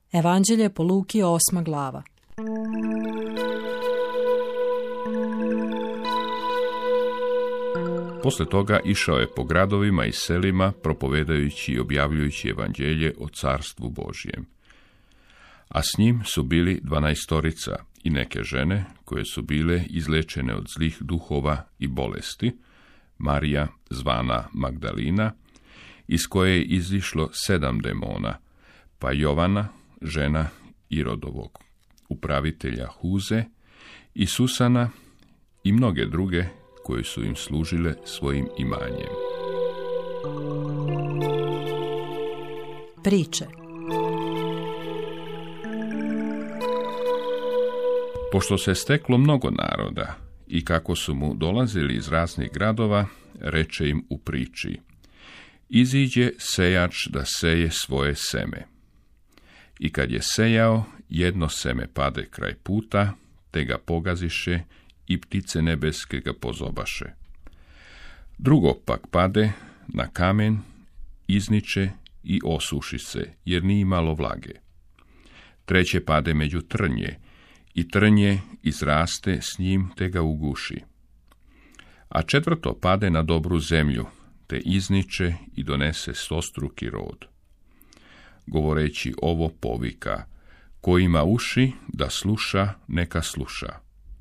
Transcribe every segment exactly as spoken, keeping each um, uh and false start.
Evanđelje po Luki, osma glava. Posle toga išao je po gradovima i selima, propovedajući i objavljujući evanđelje o carstvu Božjem. A s njim su bili dvanaestorica i neke žene koje su bile izlečene od zlih duhova i bolesti, Marija zvana Magdalina, iz koje je izišlo sedam demona, pa Jovana, žena Irodovog upravitelja Huze, i Susana i mnoge druge koje su im služile svojim imanjem. Priče. Pošto se steklo mnogo naroda i kako su mu dolazili iz raznih gradova, reče im u priči: Iziđe sejač da seje svoje seme. I kad je sejao, jedno seme pade kraj puta, te ga pogaziše i ptice nebeske ga pozobaše. Drugo pak pade na kamen, izniče i osuši se, jer nije imalo vlage. Treće pade među trnje, i trnje izraste s njim, te ga uguši. A četvrto pade na dobru zemlju, te izniče i donese stostruki rod. Govoreći ovo povika: Ko ima uši da sluša, neka sluša.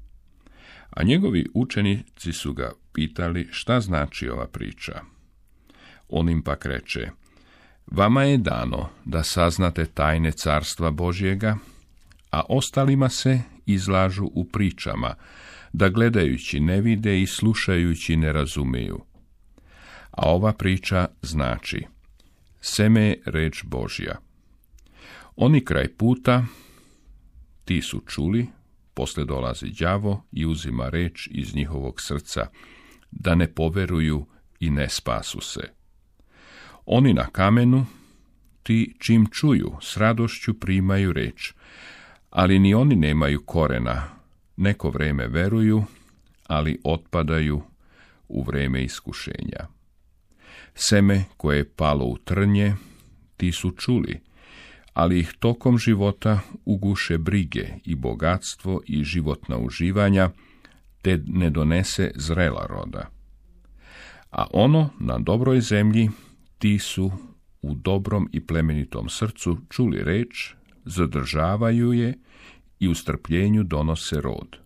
A njegovi učenici su ga pitali šta znači ova priča. On im pak reče: Vama je dano da saznate tajne carstva Božjega, a ostalima se izlažu u pričama, da gledajući ne vide i slušajući ne razumeju. A ova priča znači: seme je reč Božja. Oni kraj puta, ti su čuli, posle dolazi đavo i uzima reč iz njihovog srca, da ne poveruju i ne spasu se. Oni na kamenu, ti čim čuju, s radošću primaju reč, ali ni oni nemaju korena, neko vreme veruju, ali otpadaju u vreme iskušenja. Seme koje je palo u trnje, ti su čuli, ali ih tokom života uguše brige i bogatstvo i životna uživanja, te ne donese zrela roda. A ono na dobroj zemlji, ti su u dobrom i plemenitom srcu čuli reč, zadržavaju je i u strpljenju donose rod.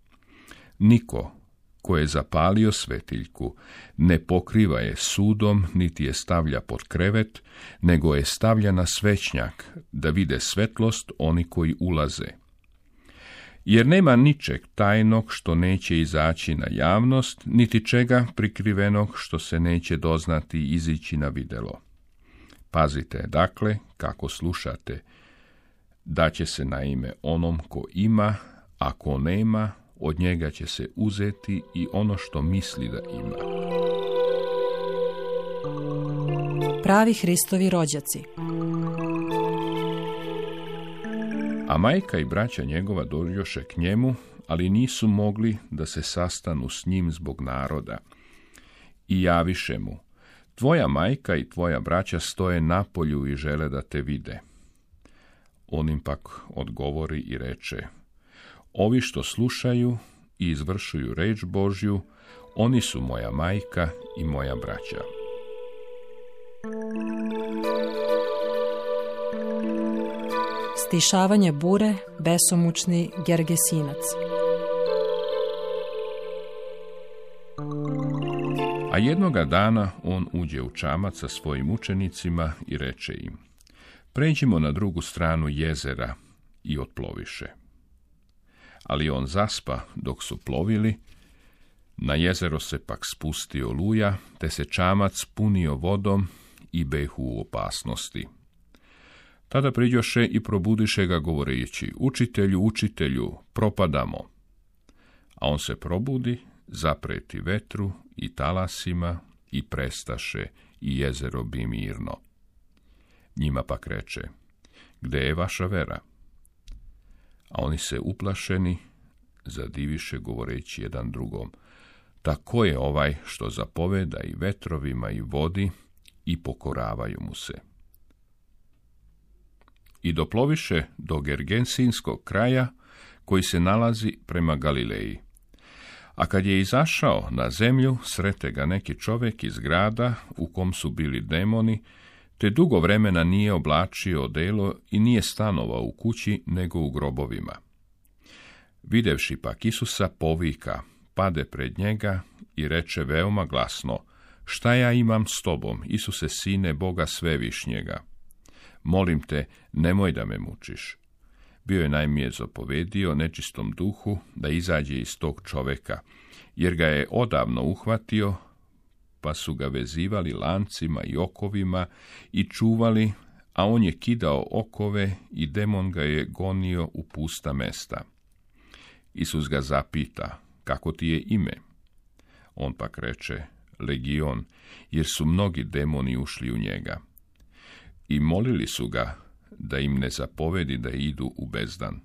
Niko ko je zapalio svetiljku ne pokriva je sudom, niti je stavlja pod krevet, nego je stavlja na svećnjak, da vide svetlost oni koji ulaze. Jer nema ničeg tajnog što neće izaći na javnost, niti čega prikrivenog što se neće doznati i izići na videlo. Pazite, dakle, kako slušate, da će se naime onom ko ima, a ko nema, od njega će se uzeti i ono što misli da ima. Pravi Hristovi rođaci. A majka i braća njegova dođoše k njemu, ali nisu mogli da se sastanu s njim zbog naroda. I javiše mu: Tvoja majka i tvoja braća stoje napolju i žele da te vide. On im pak odgovori i reče: Ovi što slušaju i izvršuju reč Božju, oni su moja majka i moja braća. Stišavanje bure, besomučni Gergesinac. A jednoga dana on uđe u čamac sa svojim učenicima i reče im: Pređimo na drugu stranu jezera, i otploviše. Ali on zaspa dok su plovili, na jezero se pak spustio oluja, te se čamac punio vodom i behu u opasnosti. Tada priđoše i probudiše ga govoreći: Učitelju, učitelju, propadamo. A on se probudi, zapreti vetru i talasima i prestaše, i jezero bi mirno. Njima pak reče: Gde je vaša vera? A oni se uplašeni zadiviše govoreći jedan drugom: Tako je ovaj što zapoveda i vetrovima i vodi, i pokoravaju mu se. i doploviše do Gergesinskog kraja koji se nalazi prema Galileji. A kad je izašao na zemlju, srete ga neki čovjek iz grada u kom su bili demoni, te dugo vremena nije oblačio odelo i nije stanovao u kući, nego u grobovima. Videvši pak Isusa, povika, pade pred njega i reče veoma glasno, šta ja imam s tobom, Isuse, sine Boga svevišnjega? Molim te, nemoj da me mučiš. Bio je najmije zapovedio nečistom duhu da izađe iz tog čoveka, jer ga je odavno uhvatio, pa su ga vezivali lancima i okovima i čuvali, a on je kidao okove i demon ga je gonio u pusta mesta. Isus ga zapita, kako ti je ime? On pak reče, Legion, jer su mnogi demoni ušli u njega. I molili su ga da im ne zapovedi da idu u bezdan.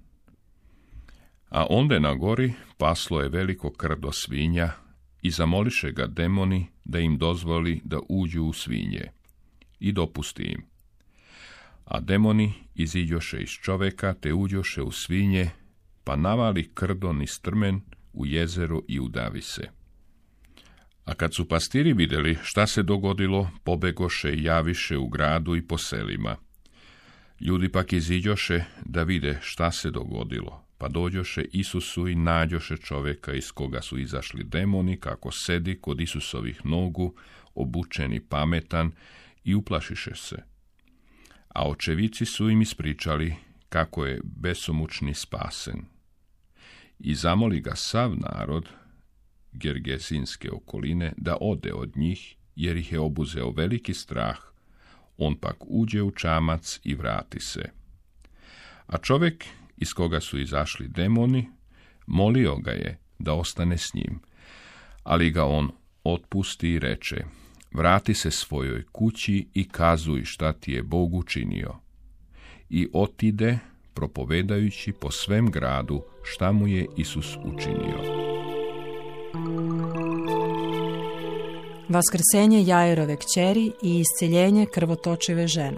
A onda na gori paslo je veliko krdo svinja i zamoliše ga demoni da im dozvoli da uđu u svinje. I dopusti im. A demoni iziđoše iz čoveka te uđoše u svinje, pa navali krdo niz strmen u jezeru i udavi se. A kad su pastiri vidjeli šta se dogodilo, pobegoše i javiše u gradu i po selima. Ljudi pak iziđoše da vide šta se dogodilo, pa dođoše Isusu i nađoše čovjeka iz koga su izašli demoni, kako sedi kod Isusovih nogu, obučen i pametan, i uplašiše se. A očevici su im ispričali kako je besomučni spasen. I zamoli ga sav narod Gergesinske okoline da ode od njih, jer ih je obuzeo veliki strah. On pak uđe u čamac i vrati se. A čovjek iz koga su izašli demoni molio ga je da ostane s njim, ali ga on otpusti i reče, vrati se svojoj kući i kazuj šta ti je Bog učinio. I otide, propovedajući po svem gradu šta mu je Isus učinio. Vaskrsenje Jairove kćeri i isceljenje krvotočive žene.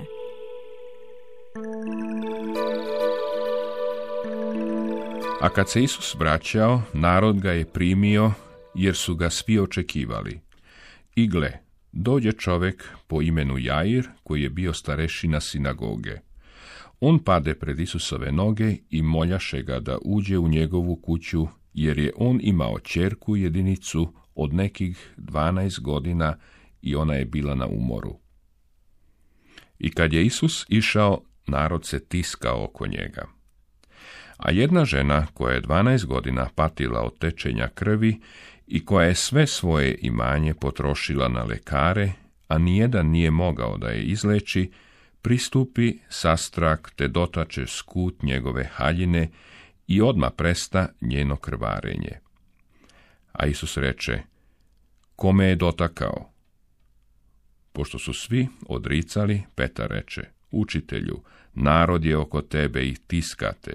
A kad se Isus vraćao, narod ga je primio, jer su ga svi očekivali. I gle, dođe čovjek po imenu Jair, koji je bio starešina sinagoge. On pade pred Isusove noge i moljaše ga da uđe u njegovu kuću, jer je on imao ćerku jedinicu od nekih dvanaest godina i ona je bila na umoru. I kad je Isus išao, narod se tiskao oko njega. A jedna žena koja je dvanaest godina patila od tečenja krvi i koja je sve svoje imanje potrošila na lekare, a nijedan nije mogao da je izleči, pristupi sastrak te dotače skut njegove haljine i odmah presta njeno krvarenje. A Isus reče, kome je dotakao? Pošto su svi odricali, Petar reče, učitelju, narod je oko tebe i tiskate.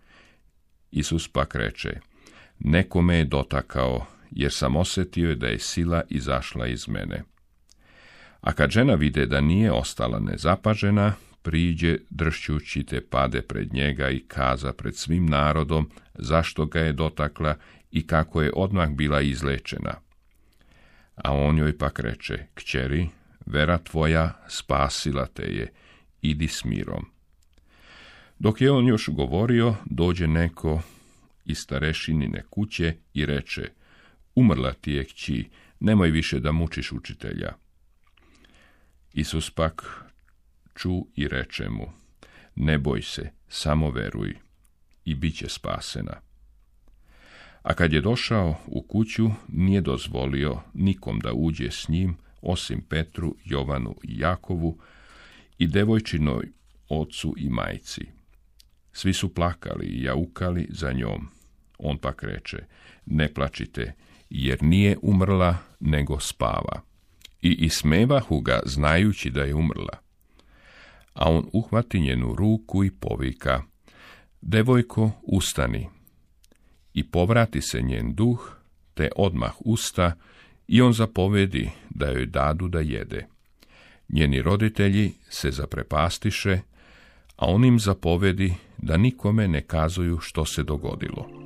Isus pak reče, nekome je dotakao, jer sam osjetio da je sila izašla iz mene. A kad žena vide da nije ostala nezapažena, priđe dršćući te pade pred njega i kaza pred svim narodom zašto ga je dotakla i kako je odmah bila izlečena. A on joj pak reče, kćeri, vera tvoja spasila te je, idi s mirom. Dok je on još govorio, dođe neko iz starešinine kuće i reče, umrla ti je kći, nemoj više da mučiš učitelja. Isus pak ču i reče mu, ne boj se, samo veruj i bit će spasena. A kad je došao u kuću, nije dozvolio nikom da uđe s njim, osim Petru, Jovanu i Jakovu i devojčinoj ocu i majci. Svi su plakali i jaukali za njom. On pak reče, ne plačite, jer nije umrla, nego spava. I ismevahu ga, znajući da je umrla. A on uhvati njenu ruku i povika, devojko, ustani. I povrati se njen duh, te odmah usta, i on zapovedi da joj dadu da jede. Njeni roditelji se zaprepastiše, a on im zapovedi da nikome ne kazuju što se dogodilo.